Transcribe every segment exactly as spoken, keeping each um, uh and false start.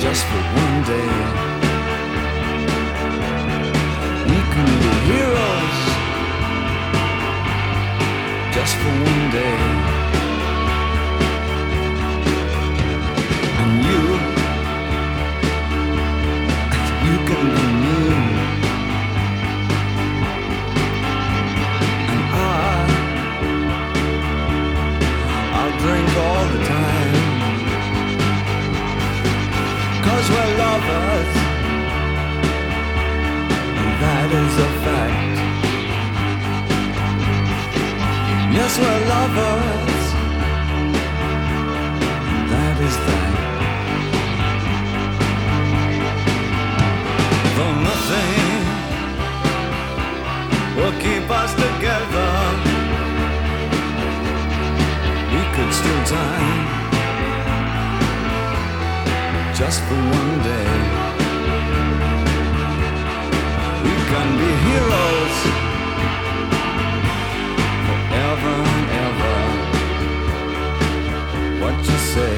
just for one day. We can be heroes just for one day. And you, you can be me. And I, I'll drink all the time. 'Cause we're lovers, and that is a fact. Yes, we're lovers, and that is that. Though nothing will keep us together, we could steal time just for one day. We can be heroes forever and ever. What you say?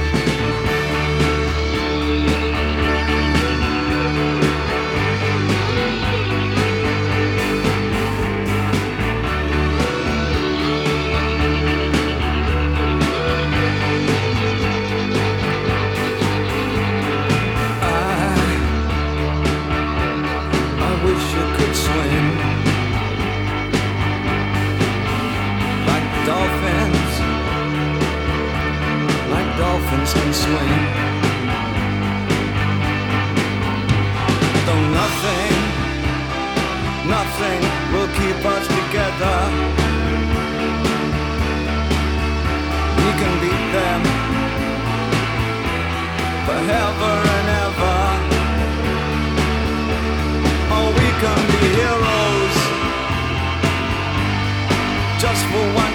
Dolphins can swim. Though nothing, nothing will keep us together. We can beat them forever and ever. Oh, we can be heroes just for one